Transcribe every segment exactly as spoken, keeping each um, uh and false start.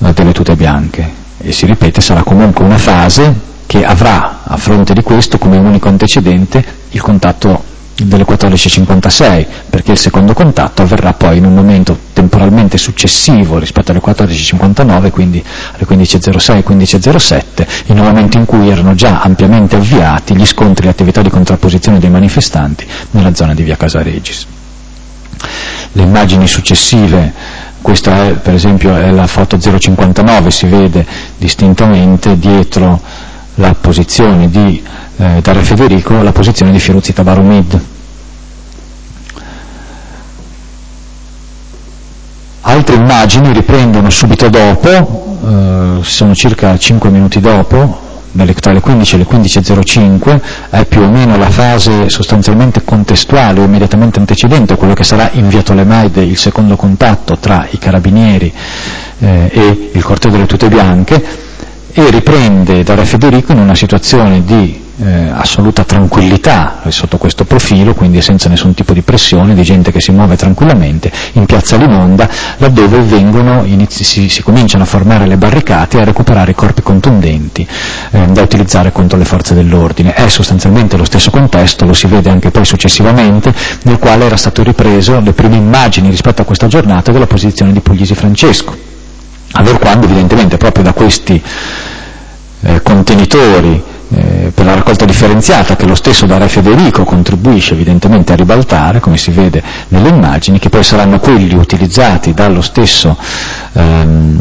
delle tute bianche, e si ripete, sarà comunque una fase che avrà a fronte di questo come unico antecedente il contatto delle quattordici e cinquantasei, perché il secondo contatto avverrà poi in un momento temporalmente successivo rispetto alle quattordici e cinquantanove, quindi alle quindici e zero sei e quindici e zero sette, in un momento in cui erano già ampiamente avviati gli scontri e le attività di contrapposizione dei manifestanti nella zona di via Casaregis. Le immagini successive, questa è per esempio è la foto zero cinquantanove, si vede distintamente dietro la posizione di eh, Dario Federico, la posizione di Firuzzi Tabarumid. Altre immagini riprendono subito dopo, eh, sono circa cinque minuti dopo, tra le quindici e le quindici e zero cinque, è più o meno la fase sostanzialmente contestuale o immediatamente antecedente a quello che sarà in via Tolemaide il secondo contatto tra i carabinieri eh, e il corteo delle tute bianche, e riprende Dario Federico in una situazione di eh, assoluta tranquillità sotto questo profilo, quindi senza nessun tipo di pressione, di gente che si muove tranquillamente in piazza Limonda, laddove vengono inizi, si, si cominciano a formare le barricate e a recuperare i corpi contundenti eh, da utilizzare contro le forze dell'ordine. È sostanzialmente lo stesso contesto, lo si vede anche poi successivamente, nel quale era stato ripreso le prime immagini rispetto a questa giornata della posizione di Puglisi Francesco, allorquando evidentemente proprio da questi eh, contenitori eh, per la raccolta differenziata, che lo stesso Dario Federico contribuisce evidentemente a ribaltare, come si vede nelle immagini, che poi saranno quelli utilizzati dallo stesso ehm,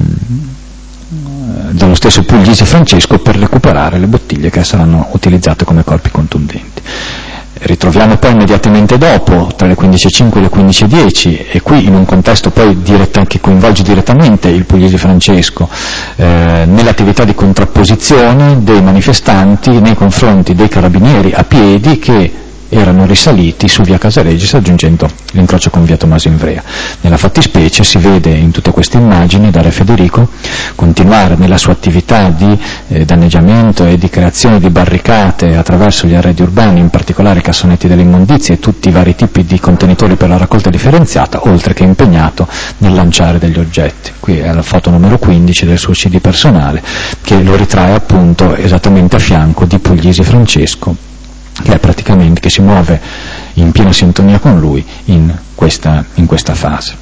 dallo stesso Puglisi Francesco per recuperare le bottiglie che saranno utilizzate come corpi contundenti. Ritroviamo poi immediatamente dopo, tra le quindici e cinque e le quindici e dieci, e qui in un contesto poi diretta, che coinvolge direttamente il Puglisi Francesco, eh, nell'attività di contrapposizione dei manifestanti nei confronti dei carabinieri a piedi che erano risaliti su via Casaregis raggiungendo l'incrocio con via Tommaso Ivrea. Nella fattispecie si vede in tutte queste immagini Dario Federico continuare nella sua attività di eh, danneggiamento e di creazione di barricate attraverso gli arredi urbani, in particolare i cassonetti delle immondizie e tutti i vari tipi di contenitori per la raccolta differenziata, oltre che impegnato nel lanciare degli oggetti. Qui è la foto numero quindici del suo C D personale, che lo ritrae appunto esattamente a fianco di Puglisi Francesco, che è praticamente, che si muove in piena sintonia con lui in questa, in questa fase.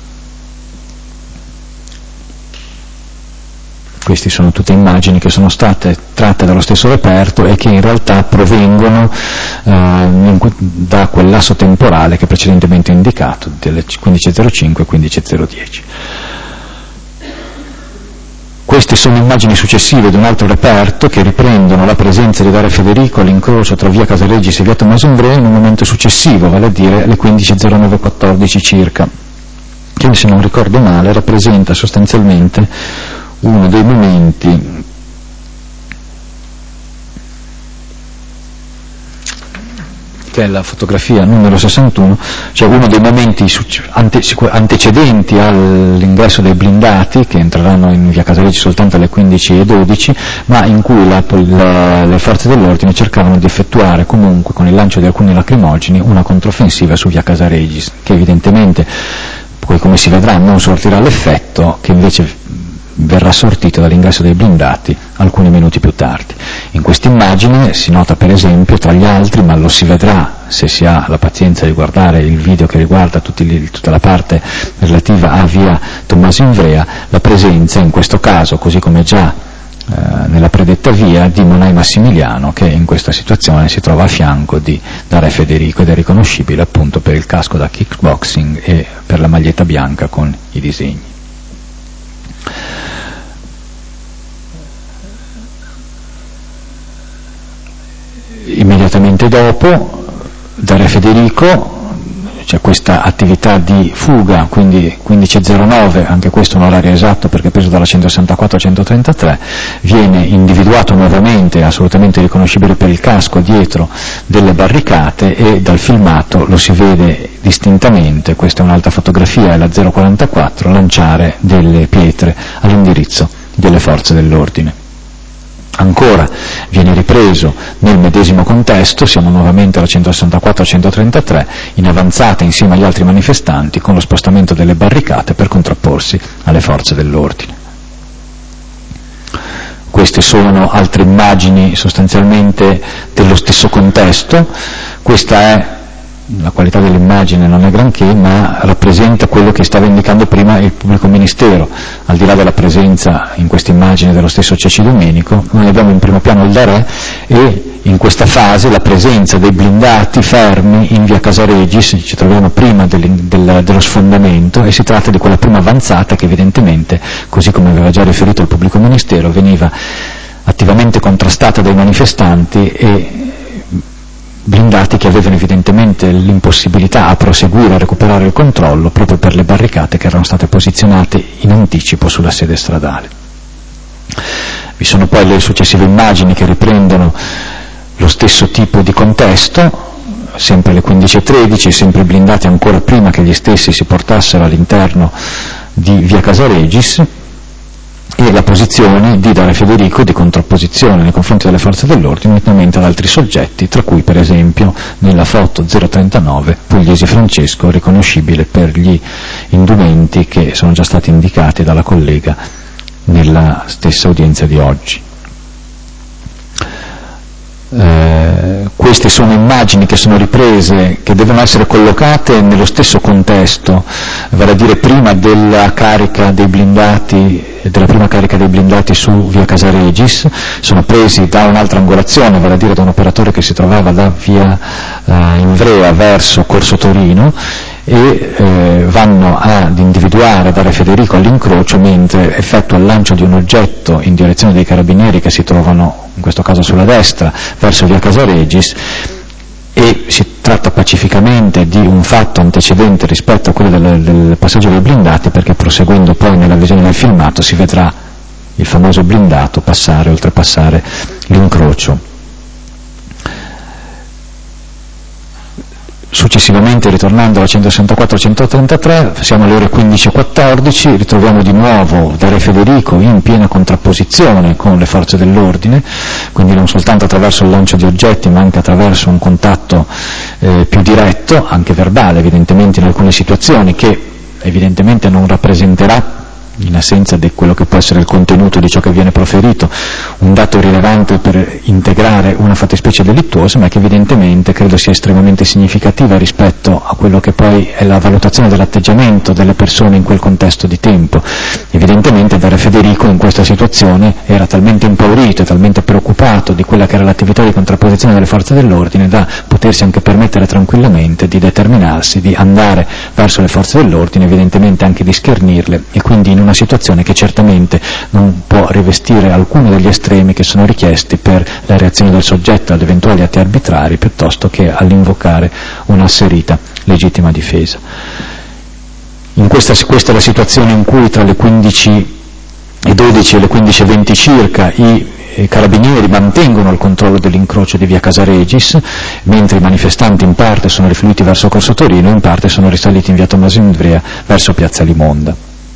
Queste sono tutte immagini che sono state tratte dallo stesso reperto e che in realtà provengono eh, in, da quel lasso temporale che precedentemente ho indicato, delle quindici e zero cinque e quindici e zero dieci. Queste sono immagini successive di un altro reperto che riprendono la presenza di Dario Federico all'incrocio tra via Casaregis e via Tommaso Ivrea in un momento successivo, vale a dire alle quindici e zero nove quattordici circa, che se non ricordo male rappresenta sostanzialmente uno dei momenti che è la fotografia numero sessantuno, cioè uno dei momenti ante, antecedenti all'ingresso dei blindati, che entreranno in via Casaregis soltanto alle quindici e dodici, ma in cui la, la, le forze dell'ordine cercavano di effettuare comunque, con il lancio di alcuni lacrimogeni, una controffensiva su via Casaregis, che evidentemente poi, come si vedrà, non sortirà l'effetto che invece verrà sortito dall'ingresso dei blindati alcuni minuti più tardi. In questa immagine si nota per esempio, tra gli altri, ma lo si vedrà se si ha la pazienza di guardare il video che riguarda tutti gli, tutta la parte relativa a via Tommaso Ivrea, la presenza in questo caso, così come già eh, nella predetta via, di Monai Massimiliano, che in questa situazione si trova a fianco di Dario Federico ed è riconoscibile appunto per il casco da kickboxing e per la maglietta bianca con i disegni. Immediatamente dopo Dario Federico c'è questa attività di fuga, quindi quindici e zero nove, anche questo un orario esatto perché preso dalla centosessantaquattro a centotrentatré, viene individuato nuovamente, assolutamente riconoscibile per il casco, dietro delle barricate, e dal filmato lo si vede distintamente, questa è un'altra fotografia, è la zero quarantaquattro, lanciare delle pietre all'indirizzo delle forze dell'ordine. Ancora viene ripreso nel medesimo contesto, siamo nuovamente alla centosessantaquattro a centotrentatré, in avanzata insieme agli altri manifestanti con lo spostamento delle barricate per contrapporsi alle forze dell'ordine. queste sono altre immagini sostanzialmente dello stesso contesto. Questa è, la qualità dell'immagine non è granché, ma rappresenta quello che stava indicando prima il pubblico ministero. Al di là della presenza in questa immagine dello stesso Ceci Domenico, noi abbiamo in primo piano il Darè e in questa fase la presenza dei blindati fermi in via Casaregis, ci troviamo prima del, del, dello sfondamento, e si tratta di quella prima avanzata che evidentemente, così come aveva già riferito il pubblico ministero, veniva attivamente contrastata dai manifestanti e blindati che avevano evidentemente l'impossibilità a proseguire, a recuperare il controllo proprio per le barricate che erano state posizionate in anticipo sulla sede stradale. Vi sono poi le successive immagini che riprendono lo stesso tipo di contesto, sempre alle quindici e tredici, sempre blindati ancora prima che gli stessi si portassero all'interno di via Casaregis, e la posizione di Dario Federico di contrapposizione nei confronti delle forze dell'ordine unitamente ad altri soggetti, tra cui per esempio nella foto zero trentanove Pugliesi Francesco, riconoscibile per gli indumenti che sono già stati indicati dalla collega nella stessa udienza di oggi. Eh, queste sono immagini che sono riprese, che devono essere collocate nello stesso contesto, vale a dire prima della carica dei blindati, della prima carica dei blindati su via Casaregis, sono presi da un'altra angolazione, vale a dire da un operatore che si trovava da via eh, Ivrea verso Corso Torino, e eh, vanno ad individuare Dario Federico all'incrocio mentre effettua il lancio di un oggetto in direzione dei carabinieri che si trovano in questo caso sulla destra verso via Casaregis, e si tratta pacificamente di un fatto antecedente rispetto a quello del, del passaggio dei blindati, perché proseguendo poi nella visione del filmato si vedrà il famoso blindato passare, oltrepassare l'incrocio. Successivamente, ritornando alla centosessantaquattro centotrentatré, siamo alle ore quindici e quattordici, ritroviamo di nuovo Dario Federico in piena contrapposizione con le forze dell'ordine, quindi non soltanto attraverso il lancio di oggetti ma anche attraverso un contatto eh, più diretto, anche verbale evidentemente in alcune situazioni, che evidentemente non rappresenterà, in assenza di quello che può essere il contenuto di ciò che viene proferito, un dato rilevante per integrare una fattispecie delittuosa, ma che evidentemente credo sia estremamente significativa rispetto a quello che poi è la valutazione dell'atteggiamento delle persone in quel contesto di tempo. Evidentemente Dario Federico in questa situazione era talmente impaurito e talmente preoccupato di quella che era l'attività di contrapposizione delle forze dell'ordine da potersi anche permettere tranquillamente di determinarsi, di andare verso le forze dell'ordine, evidentemente anche di schernirle, e quindi in una situazione che certamente non può rivestire alcuno degli estremi che sono richiesti per la reazione del soggetto ad eventuali atti arbitrari, piuttosto che all'invocare un'asserita legittima difesa. In questa, questa è la situazione in cui tra le quindici e dodici e le quindici e venti circa i i carabinieri mantengono il controllo dell'incrocio di via Casaregis, mentre i manifestanti in parte sono rifluiti verso Corso Torino e in parte sono risaliti in via Tommaso Ivrea verso piazza Limonda.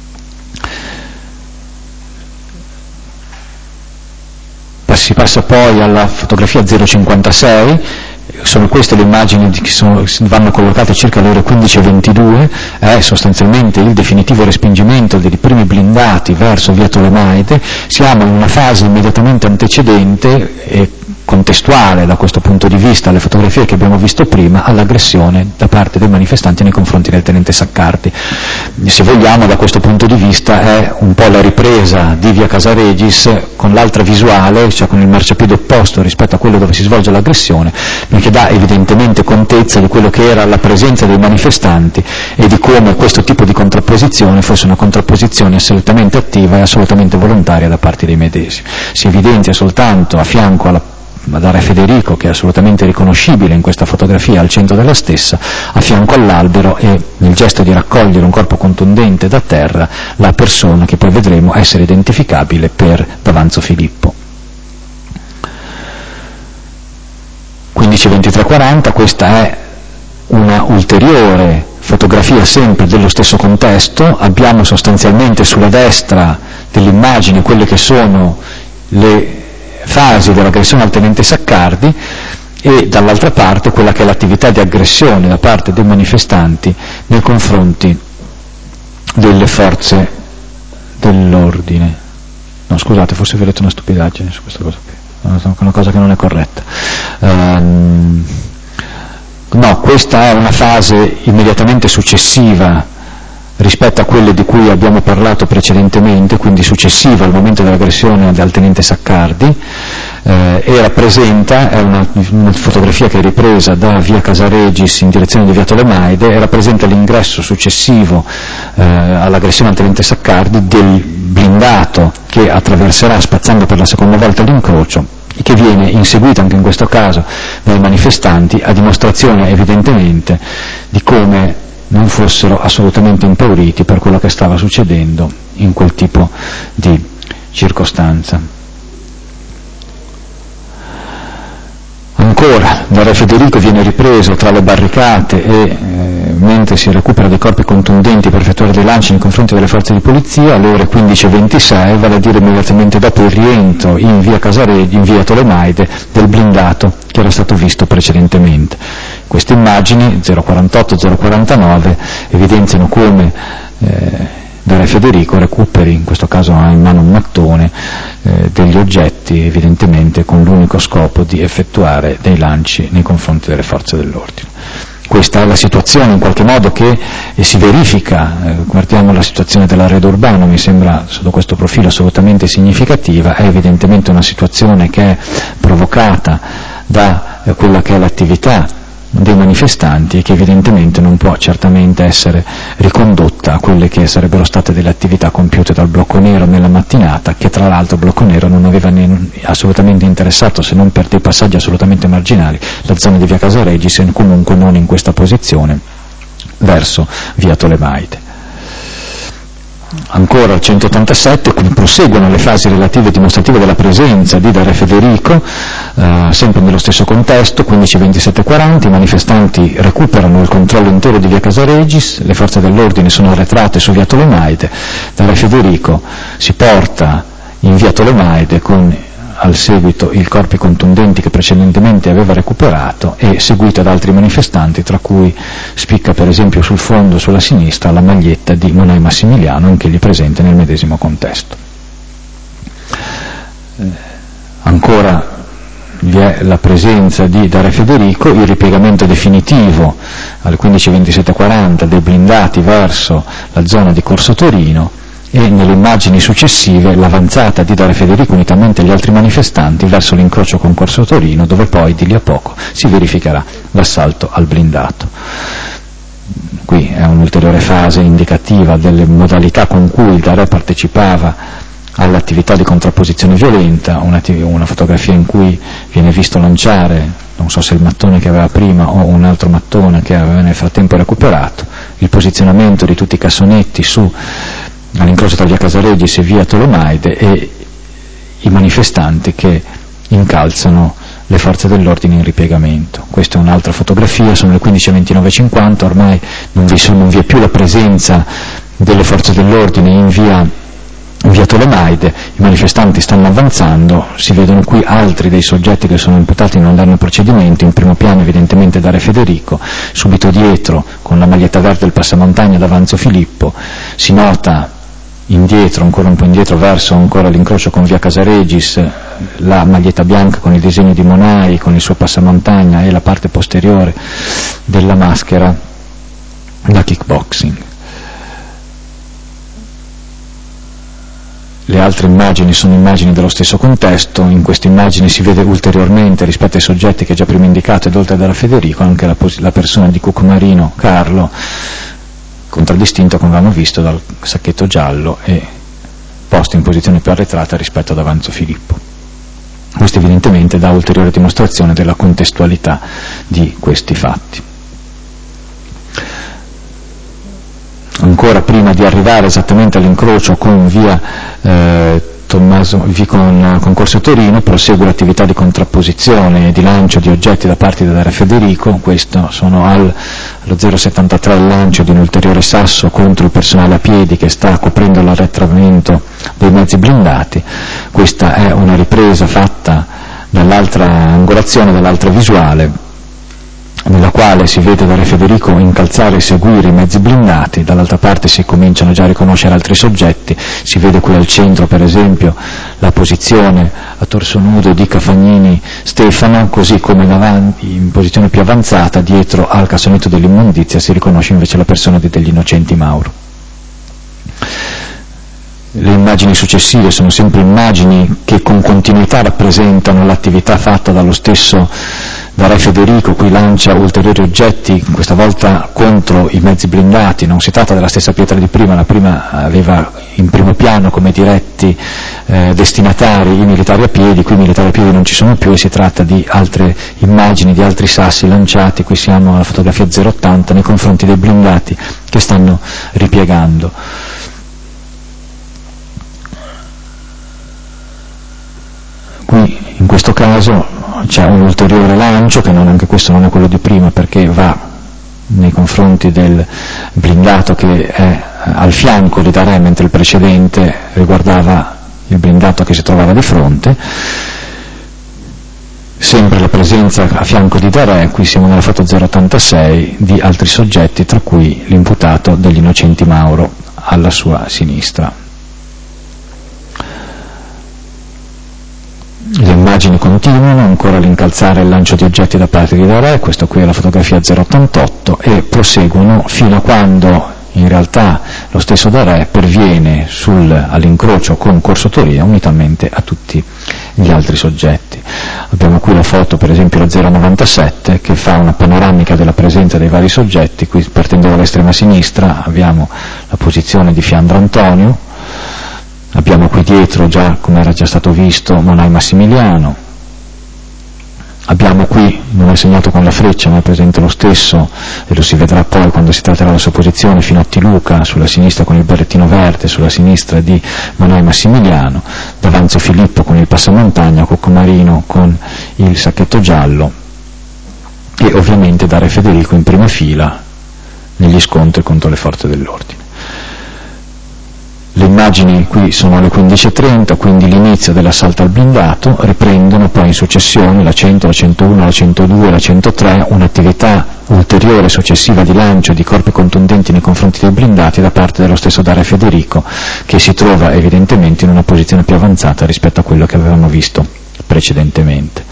Si passa poi alla fotografia zero cinquantasei, sono queste le immagini che sono, vanno collocate circa alle ore quindici e ventidue, è sostanzialmente il definitivo respingimento dei primi blindati verso via Tolemaide. Siamo in una fase immediatamente antecedente e contestuale da questo punto di vista alle fotografie che abbiamo visto prima, all'aggressione da parte dei manifestanti nei confronti del tenente Saccardi. Se vogliamo, da questo punto di vista è un po' la ripresa di via Casaregis con l'altra visuale, cioè con il marciapiede opposto rispetto a quello dove si svolge l'aggressione, che dà evidentemente contezza di quello che era la presenza dei manifestanti e di come questo tipo di contrapposizione fosse una contrapposizione assolutamente attiva e assolutamente volontaria da parte dei medesimi. Si evidenzia soltanto a fianco alla ma Dario Federico, che è assolutamente riconoscibile in questa fotografia al centro della stessa, a fianco all'albero, e nel gesto di raccogliere un corpo contundente da terra la persona che poi vedremo essere identificabile per Davanzo Filippo. quindici ventitré quaranta, questa è una ulteriore fotografia sempre dello stesso contesto. Abbiamo sostanzialmente sulla destra dell'immagine quelle che sono le fasi dell'aggressione al tenente Saccardi e dall'altra parte quella che è l'attività di aggressione da parte dei manifestanti nei confronti delle forze dell'ordine. no scusate, forse vi ho detto una stupidaggine su questa cosa qui, una cosa che non è corretta. Um, no, questa è una fase immediatamente successiva rispetto a quelle di cui abbiamo parlato precedentemente, quindi successiva al momento dell'aggressione al tenente Saccardi, eh, e rappresenta, è una, una fotografia che è ripresa da via Casaregis in direzione di via Tolemaide, e rappresenta l'ingresso successivo eh, all'aggressione al tenente Saccardi del blindato che attraverserà spazzando per la seconda volta l'incrocio, che viene inseguito anche in questo caso dai manifestanti, a dimostrazione evidentemente di come non fossero assolutamente impauriti per quello che stava succedendo in quel tipo di circostanza. Ancora, da Re Federico viene ripreso tra le barricate e eh, mentre si recupera dei corpi contundenti per effettuare dei lanci nei confronti delle forze di polizia alle ore quindici e ventisei, vale a dire immediatamente dopo il rientro in via Casareggi, in via Tolemaide, del blindato che era stato visto precedentemente. Queste immagini, zero quarantotto zero quarantanove, evidenziano come eh, da Re Federico recuperi, in questo caso ha in mano un mattone, eh, degli oggetti, evidentemente con l'unico scopo di effettuare dei lanci nei confronti delle forze dell'ordine. Questa è la situazione in qualche modo che eh, si verifica, eh, guardiamo la situazione dell'arredo urbano, mi sembra sotto questo profilo assolutamente significativa, è evidentemente una situazione che è provocata da eh, quella che è l'attività dei manifestanti e che evidentemente non può certamente essere ricondotta a quelle che sarebbero state delle attività compiute dal Blocco Nero nella mattinata, che tra l'altro il Blocco Nero non aveva assolutamente interessato, se non per dei passaggi assolutamente marginali, la zona di via Casaregis e comunque non in questa posizione verso via Tolemaide. Ancora al centottantasette proseguono le fasi relative e dimostrative della presenza di da Re Federico, eh, sempre nello stesso contesto, quindici ventisette quaranta, i manifestanti recuperano il controllo intero di via Casaregis, le forze dell'ordine sono arretrate su via Tolemaide, da Re Federico si porta in via Tolemaide con al seguito i corpi contundenti che precedentemente aveva recuperato e seguito da altri manifestanti, tra cui spicca per esempio sul fondo sulla sinistra la maglietta di Monai Massimiliano, anch'egli presente nel medesimo contesto. Eh, ancora vi è la presenza di da Re Federico, il ripiegamento definitivo alle quindici ventisette quaranta dei blindati verso la zona di Corso Torino, e nelle immagini successive l'avanzata di da Re Federico unitamente agli altri manifestanti verso l'incrocio con Corso Torino, dove poi di lì a poco si verificherà l'assalto al blindato. Qui è un'ulteriore fase indicativa delle modalità con cui il da Re partecipava all'attività di contrapposizione violenta, una, una fotografia in cui viene visto lanciare, non so se il mattone che aveva prima o un altro mattone che aveva nel frattempo recuperato, il posizionamento di tutti i cassonetti su all'incrocio tra via Casaregis e via Tolemaide e i manifestanti che incalzano le forze dell'ordine in ripiegamento. Questa è un'altra fotografia, sono le quindici e ventinove cinquanta, ormai non vi, sono, non vi è più la presenza delle forze dell'ordine in via, in via Tolemaide, i manifestanti stanno avanzando, si vedono qui altri dei soggetti che sono imputati in un danno procedimento, in primo piano evidentemente da Re Federico, subito dietro con la maglietta verde del passamontagna d'Avanzo Filippo, si nota indietro, ancora un po' indietro verso ancora l'incrocio con via Casaregis, la maglietta bianca con il disegno di Monai, con il suo passamontagna e la parte posteriore della maschera da kickboxing. Le altre immagini sono immagini dello stesso contesto, in queste immagini si vede ulteriormente rispetto ai soggetti che già prima indicato ed oltre da Federico anche la, la persona di Cucmarino Carlo, contraddistinto, come avevamo visto, dal sacchetto giallo e posto in posizione più arretrata rispetto ad Avanzo Filippo. Questo evidentemente dà ulteriore dimostrazione della contestualità di questi fatti. Ancora prima di arrivare esattamente all'incrocio con via eh, Tommaso, con, con Corso Torino, prosegue l'attività di contrapposizione e di lancio di oggetti da parte di Re Federico. Questo sono al, allo zero settantatré il lancio di un ulteriore sasso contro il personale a piedi che sta coprendo l'arretramento dei mezzi blindati. Questa è una ripresa fatta dall'altra angolazione, dall'altra visuale, nella quale si vede da Re Federico incalzare e seguire i mezzi blindati, dall'altra parte si cominciano già a riconoscere altri soggetti, si vede qui al centro per esempio la posizione a torso nudo di Cafagnini Stefano, così come in, avanti, in posizione più avanzata, dietro al cassonetto dell'immondizia, si riconosce invece la persona di Degli Innocenti Mauro. Le immagini successive sono sempre immagini che con continuità rappresentano l'attività fatta dallo stesso da Re Federico. Qui lancia ulteriori oggetti, questa volta contro i mezzi blindati. Non si tratta della stessa pietra di prima, la prima aveva in primo piano come diretti eh, destinatari i militari a piedi, qui i militari a piedi non ci sono più e si tratta di altre immagini, di altri sassi lanciati. Qui siamo alla fotografia zero ottanta nei confronti dei blindati che stanno ripiegando. Qui in questo caso c'è un ulteriore lancio, che non, anche questo non è quello di prima, perché va nei confronti del blindato che è al fianco di Darè, mentre il precedente riguardava il blindato che si trovava di fronte. Sempre la presenza a fianco di Darè, qui siamo nella foto zero ottantasei, di altri soggetti, tra cui l'imputato Degli Innocenti Mauro alla sua sinistra. Le immagini continuano, ancora l'incalzare e il lancio di oggetti da parte di Darè, questo qui è la fotografia zero ottantotto, e proseguono fino a quando in realtà lo stesso Darè perviene sul, all'incrocio con Corso Toria unitamente a tutti gli altri soggetti. Abbiamo qui la foto, per esempio la zero novantasette, che fa una panoramica della presenza dei vari soggetti. Qui, partendo dall'estrema sinistra, abbiamo la posizione di Fiandro Antonio. Abbiamo qui dietro, già come era già stato visto, Monai Massimiliano. Abbiamo qui, non è segnato con la freccia, ma è presente lo stesso, e lo si vedrà poi quando si tratterà la sua posizione, Finotti Luca, sulla sinistra con il berrettino verde, sulla sinistra di Monai Massimiliano, D'Avanzo Filippo con il passamontagna, Coccomarino con il sacchetto giallo, e ovviamente Darè Federico in prima fila negli scontri contro le forze dell'ordine. Le immagini qui sono alle quindici e trenta, quindi l'inizio dell'assalto al blindato. Riprendono poi in successione la cento, la centouno, la centodue, la centotré, un'attività ulteriore successiva di lancio di corpi contundenti nei confronti dei blindati da parte dello stesso Darè Federico, che si trova evidentemente in una posizione più avanzata rispetto a quello che avevamo visto precedentemente.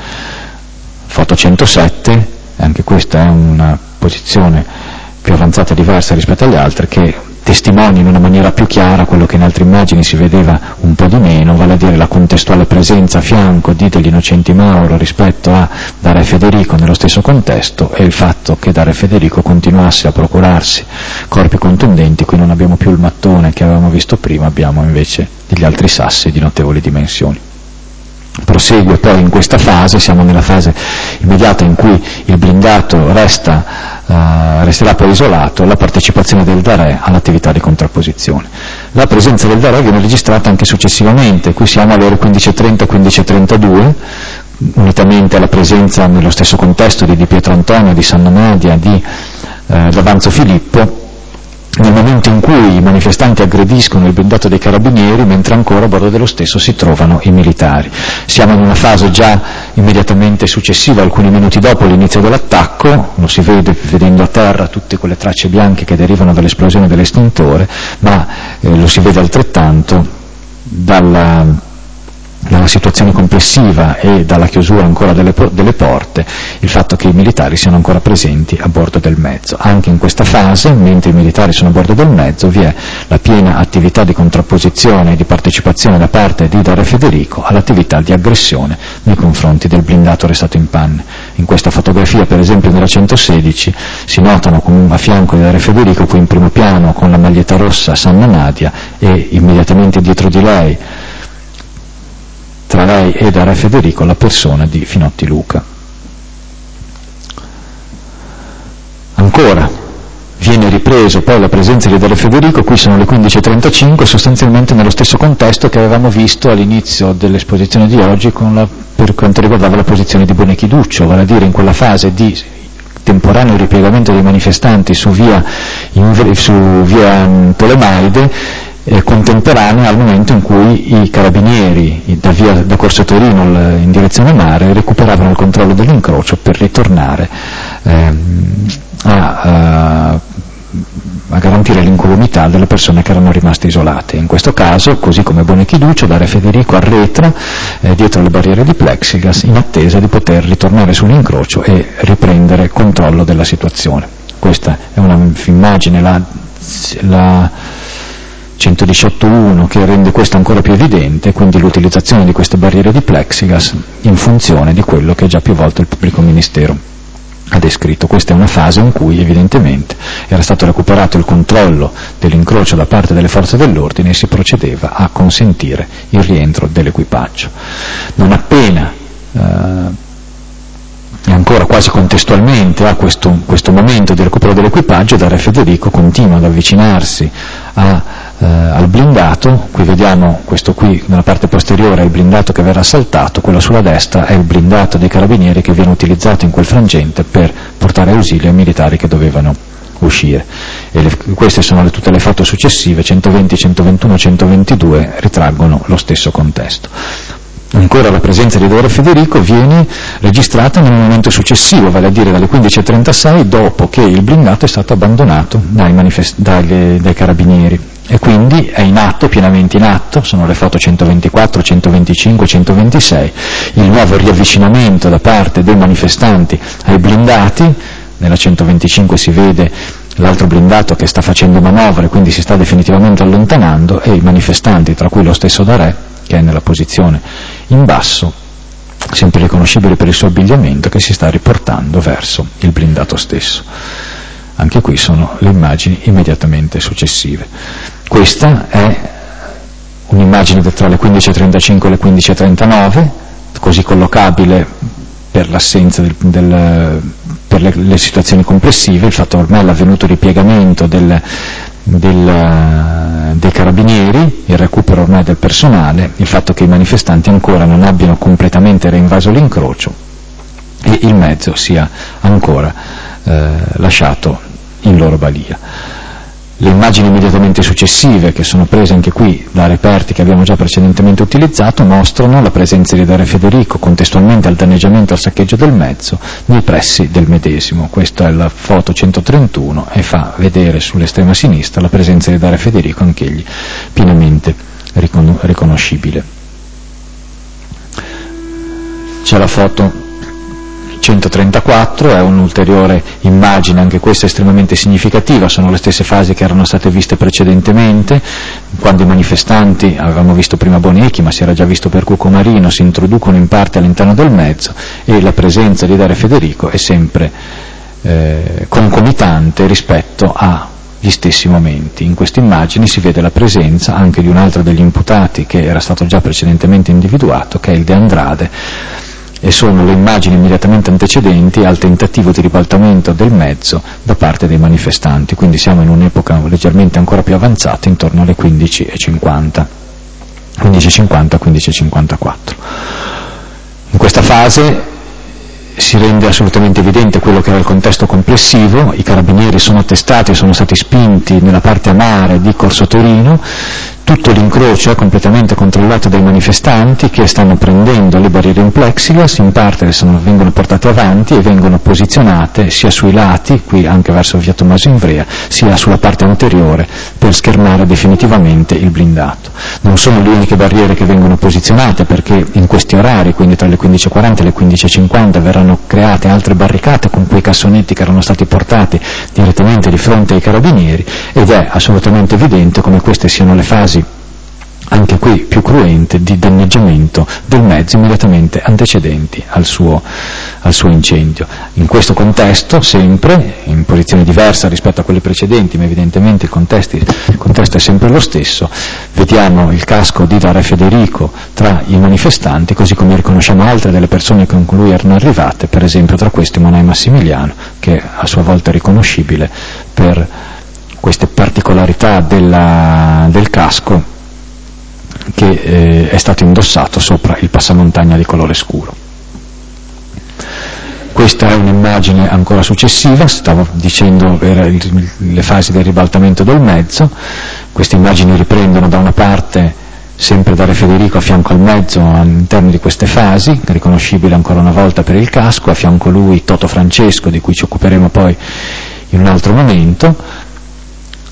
Foto centosette, anche questa è una posizione più avanzata, diversa rispetto alle altre, che testimonia in una maniera più chiara quello che in altre immagini si vedeva un po' di meno, vale a dire la contestuale presenza a fianco di Degli Innocenti Mauro rispetto a Darè Federico nello stesso contesto, e il fatto che Darè Federico continuasse a procurarsi corpi contundenti. Qui non abbiamo più il mattone che avevamo visto prima, abbiamo invece degli altri sassi di notevoli dimensioni. Prosegue poi in questa fase, siamo nella fase immediata in cui il blindato resta, uh, resterà poi isolato, la partecipazione del Darè all'attività di contrapposizione. La presenza del Darè viene registrata anche successivamente, qui siamo alle ore quindici e trenta, quindici e trentadue, unitamente alla presenza nello stesso contesto di Di Pietro Antonio, di Sanna Nadia, di uh, D'Avanzo Filippo, nel momento in cui i manifestanti aggrediscono il blindato dei carabinieri, mentre ancora a bordo dello stesso si trovano i militari. Siamo in una fase già immediatamente successiva, alcuni minuti dopo l'inizio dell'attacco, lo si vede vedendo a terra tutte quelle tracce bianche che derivano dall'esplosione dell'estintore, ma eh, lo si vede altrettanto dalla dalla situazione complessiva e dalla chiusura ancora delle, delle porte, il fatto che i militari siano ancora presenti a bordo del mezzo. Anche in questa fase, mentre i militari sono a bordo del mezzo, vi è la piena attività di contrapposizione e di partecipazione da parte di Darè Federico all'attività di aggressione nei confronti del blindato restato in panne. In questa fotografia, per esempio nella centosedici, si notano a fianco di Darè Federico, qui in primo piano con la maglietta rossa, Sanna Nadia, e immediatamente dietro di lei, tra lei e Darè Federico, la persona di Finotti Luca. Ancora viene ripreso poi la presenza di Darè Federico, qui sono le quindici e trentacinque, sostanzialmente nello stesso contesto che avevamo visto all'inizio dell'esposizione di oggi con la, per quanto riguardava la posizione di Bonechiduccio, vale a dire in quella fase di temporaneo ripiegamento dei manifestanti su via, in, su via Tolemaide, Eh, contemporanea al momento in cui i carabinieri da, via, da Corso Torino in direzione mare recuperavano il controllo dell'incrocio per ritornare ehm, a, a a garantire l'incolumità delle persone che erano rimaste isolate. In questo caso, così come Bonechiduccio, Dario Federico arretra eh, dietro le barriere di plexiglass in attesa di poter ritornare sull'incrocio e riprendere controllo della situazione. Questa è un'immagine, la, la centodiciotto punto uno, che rende questo ancora più evidente, quindi l'utilizzazione di queste barriere di plexiglass in funzione di quello che già più volte il pubblico ministero ha descritto. Questa è una fase in cui evidentemente era stato recuperato il controllo dell'incrocio da parte delle forze dell'ordine e si procedeva a consentire il rientro dell'equipaggio. Non appena eh, e ancora quasi contestualmente a questo, questo momento di recupero dell'equipaggio, Dario Federico continua ad avvicinarsi a, eh, al blindato. Qui vediamo questo qui nella parte posteriore è il blindato che verrà assaltato, quello sulla destra è il blindato dei carabinieri che viene utilizzato in quel frangente per portare ausilio ai militari che dovevano uscire. E le, queste sono le, tutte le foto successive, centoventi, centoventuno, centoventidue, ritraggono lo stesso contesto. Ancora la presenza di Dario Federico viene registrata nel momento successivo, vale a dire dalle quindici e trentasei, dopo che il blindato è stato abbandonato dai, manifest- dai, dai carabinieri, e quindi è in atto, pienamente in atto, sono le foto centoventiquattro, centoventicinque, centoventisei, il nuovo riavvicinamento da parte dei manifestanti ai blindati. Nella centoventicinque si vede l'altro blindato che sta facendo manovre, quindi si sta definitivamente allontanando, e i manifestanti, tra cui lo stesso Darè, che è nella posizione in basso, sempre riconoscibile per il suo abbigliamento, che si sta riportando verso il blindato stesso. Anche qui sono le immagini immediatamente successive. Questa è un'immagine tra le quindici e trentacinque e le quindici e trentanove, così collocabile per l'assenza del, del, per le, le situazioni complessive, il fatto ormai l'avvenuto ripiegamento del, del, dei carabinieri, il recupero ormai del personale, il fatto che i manifestanti ancora non abbiano completamente reinvaso l'incrocio e il mezzo sia ancora eh, lasciato in loro balia. Le immagini immediatamente successive, che sono prese anche qui da reperti che abbiamo già precedentemente utilizzato, mostrano la presenza di Dario Federico contestualmente al danneggiamento e al saccheggio del mezzo nei pressi del medesimo. Questa è la foto centotrentuno e fa vedere sull'estrema sinistra la presenza di Dario Federico, anch'egli pienamente ricon- riconoscibile. C'è la foto centotrentaquattro, è un'ulteriore immagine, anche questa estremamente significativa, sono le stesse fasi che erano state viste precedentemente, quando i manifestanti, avevamo visto prima Bonecchi, ma si era già visto per Cucco Marino, si introducono in parte all'interno del mezzo, e la presenza di Dario Federico è sempre eh, concomitante rispetto agli stessi momenti. In queste immagini si vede la presenza anche di un altro degli imputati che era stato già precedentemente individuato, che è il De Andrade, e sono le immagini immediatamente antecedenti al tentativo di ribaltamento del mezzo da parte dei manifestanti, quindi siamo in un'epoca leggermente ancora più avanzata, intorno alle quindici e cinquanta, quindici e cinquanta, quindici e cinquantaquattro. In questa fase si rende assolutamente evidente quello che era il contesto complessivo. I carabinieri sono attestati e sono stati spinti nella parte a mare di Corso Torino, tutto l'incrocio è completamente controllato dai manifestanti che stanno prendendo le barriere in plexiglass, in parte sono, vengono portate avanti e vengono posizionate sia sui lati, qui anche verso via Tommaso Ivrea, sia sulla parte anteriore per schermare definitivamente il blindato. Non sono le uniche barriere che vengono posizionate, perché in questi orari, quindi tra le quindici e quaranta e le quindici e cinquanta, verranno create altre barricate con quei cassonetti che erano stati portati direttamente di fronte ai carabinieri, ed è assolutamente evidente come queste siano le fasi anche qui più cruente di danneggiamento del mezzo immediatamente antecedenti al suo, al suo incendio. In questo contesto, sempre in posizione diversa rispetto a quelle precedenti, ma evidentemente il contesto, il contesto è sempre lo stesso, vediamo il casco di Dario Federico tra i manifestanti, così come riconosciamo altre delle persone che con lui erano arrivate, per esempio tra questi Monai Massimiliano, che a sua volta è riconoscibile per queste particolarità della, del casco, che eh, è stato indossato sopra il passamontagna di colore scuro. Questa è un'immagine ancora successiva, stavo dicendo era il, le fasi del ribaltamento del mezzo. Queste immagini riprendono da una parte sempre Dario Federico a fianco al mezzo all'interno di queste fasi, riconoscibile ancora una volta per il casco, a fianco lui Toto Francesco, di cui ci occuperemo poi in un altro momento.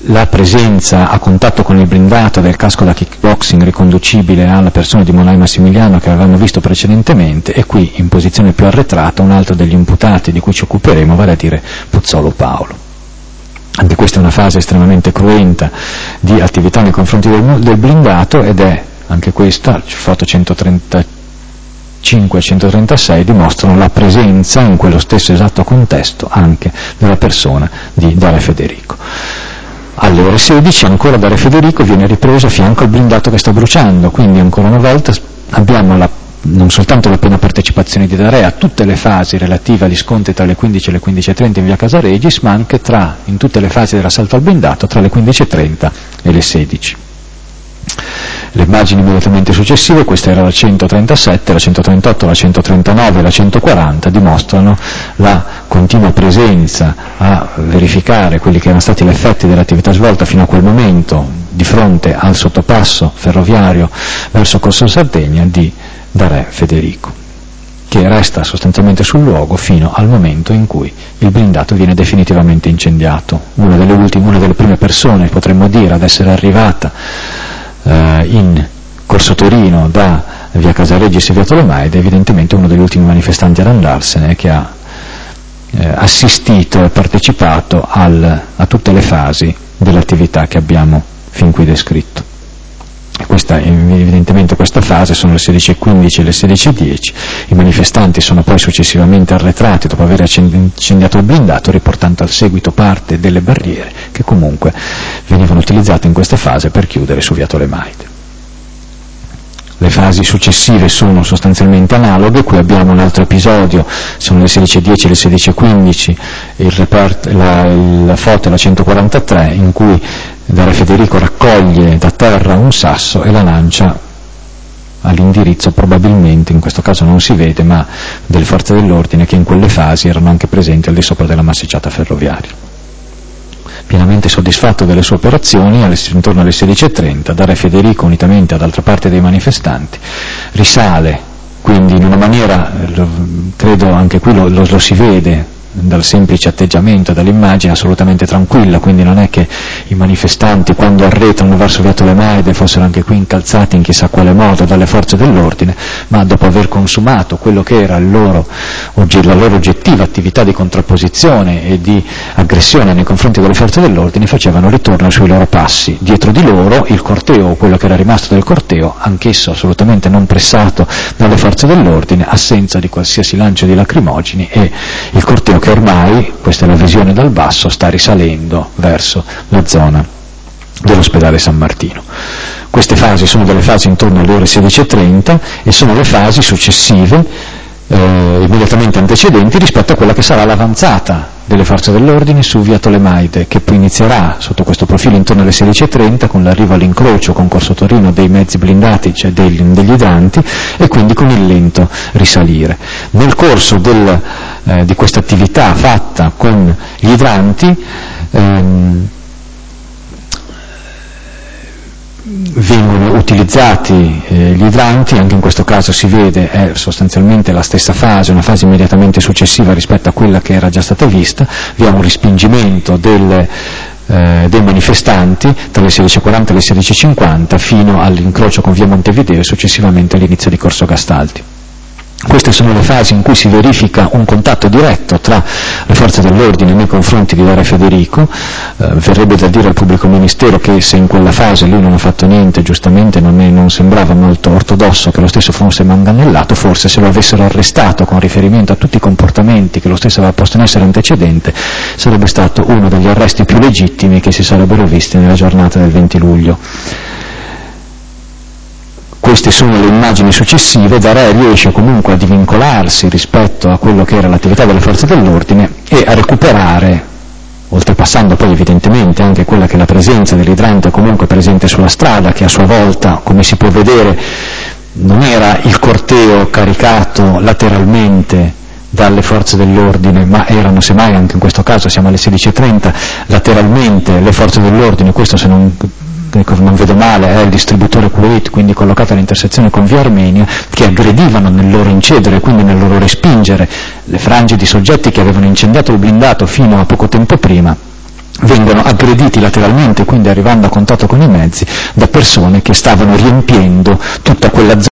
la presenza a contatto con il blindato del casco da kickboxing riconducibile alla persona di Molai Massimiliano che avevamo visto precedentemente, e qui in posizione più arretrata un altro degli imputati di cui ci occuperemo, vale a dire Pozzolo Paolo. Anche questa è una fase estremamente cruenta di attività nei confronti del, del blindato, ed è anche questa, foto centotrentacinque e centotrentasei, dimostrano la presenza in quello stesso esatto contesto anche della persona di Dare Federico. Alle ore sedici ancora Dare Federico viene ripreso a fianco al blindato che sta bruciando, quindi ancora una volta abbiamo la, non soltanto la piena partecipazione di Dare a tutte le fasi relative agli scontri tra le quindici e le quindici e trenta in via Casaregis, ma anche tra, in tutte le fasi dell'assalto al blindato tra le quindici e trenta e le sedici. Le immagini immediatamente successive, questa era la centotrentasette, la centotrentotto, la centotrentanove e la centoquaranta, dimostrano la continua presenza a verificare quelli che erano stati gli effetti dell'attività svolta fino a quel momento di fronte al sottopasso ferroviario verso Corso Sardegna di Dare Federico, che resta sostanzialmente sul luogo fino al momento in cui il blindato viene definitivamente incendiato. Una delle ultime, una delle prime persone, potremmo dire, ad essere arrivata in Corso Torino da via Casaregis e via Tolomaide, evidentemente uno degli ultimi manifestanti ad andarsene, che ha eh, assistito e partecipato al, a tutte le fasi dell'attività che abbiamo fin qui descritto. Questa, evidentemente questa fase sono le sedici e quindici e le sedici e dieci, i manifestanti sono poi successivamente arretrati dopo aver incendiato il blindato, riportando al seguito parte delle barriere che comunque venivano utilizzate in questa fase per chiudere su via Tolemaide. Le fasi successive sono sostanzialmente analoghe, qui abbiamo un altro episodio, sono le sedici e dieci e le sedici e quindici, il repert, la, la foto è la centoquarantatré, in cui Dare Federico raccoglie da terra un sasso e la lancia all'indirizzo, probabilmente, in questo caso non si vede, ma delle forze dell'ordine che in quelle fasi erano anche presenti al di sopra della massicciata ferroviaria. Pienamente soddisfatto delle sue operazioni, intorno alle sedici e trenta, Dare Federico, unitamente ad altra parte dei manifestanti, risale, quindi in una maniera, credo anche qui lo, lo, lo si vede, dal semplice atteggiamento, dall'immagine, assolutamente tranquilla, quindi non è che i manifestanti quando arretrano verso via Tolemaide fossero anche qui incalzati in chissà quale modo dalle forze dell'ordine, ma dopo aver consumato quello che era il loro, la loro oggettiva attività di contrapposizione e di aggressione nei confronti delle forze dell'ordine, facevano ritorno sui loro passi. Dietro di loro il corteo, o quello che era rimasto del corteo, anch'esso assolutamente non pressato dalle forze dell'ordine, assenza di qualsiasi lancio di lacrimogeni, e il corteo che ormai, questa è la visione dal basso, sta risalendo verso la zona dell'ospedale San Martino. Queste fasi sono delle fasi intorno alle ore sedici e trenta e sono le fasi successive, eh, immediatamente antecedenti rispetto a quella che sarà l'avanzata delle forze dell'ordine su via Tolemaide, che poi inizierà sotto questo profilo intorno alle sedici e trenta con l'arrivo all'incrocio con Corso Torino dei mezzi blindati, cioè degli, degli idranti, e quindi con il lento risalire. Nel corso del Eh, di questa attività fatta con gli idranti ehm, vengono utilizzati eh, gli idranti, anche in questo caso si vede è sostanzialmente la stessa fase, una fase immediatamente successiva rispetto a quella che era già stata vista. Vi è un respingimento del, eh, dei manifestanti tra le sedici e quaranta e le sedici e cinquanta fino all'incrocio con via Montevideo e successivamente all'inizio di Corso Gastaldi. Queste sono le fasi in cui si verifica un contatto diretto tra le forze dell'ordine nei confronti di Dare Federico. Eh, verrebbe da dire al pubblico ministero che se in quella fase lui non ha fatto niente, giustamente non, è, non sembrava molto ortodosso che lo stesso fosse manganellato, forse se lo avessero arrestato con riferimento a tutti i comportamenti che lo stesso aveva posto in essere antecedente, sarebbe stato uno degli arresti più legittimi che si sarebbero visti nella giornata del venti luglio. Queste sono le immagini successive. Dare riesce comunque a divincolarsi rispetto a quello che era l'attività delle forze dell'ordine e a recuperare, oltrepassando poi evidentemente anche quella che è la presenza dell'idrante comunque presente sulla strada, che a sua volta, come si può vedere, non era il corteo caricato lateralmente dalle forze dell'ordine, ma erano semmai, anche in questo caso siamo alle sedici e trenta, lateralmente le forze dell'ordine, questo se non non vedo male, è il distributore Kuwait, quindi collocato all'intersezione con via Armenia, che aggredivano nel loro incedere, quindi nel loro respingere le frange di soggetti che avevano incendiato il blindato fino a poco tempo prima, vengono aggrediti lateralmente, quindi arrivando a contatto con i mezzi, da persone che stavano riempiendo tutta quella zona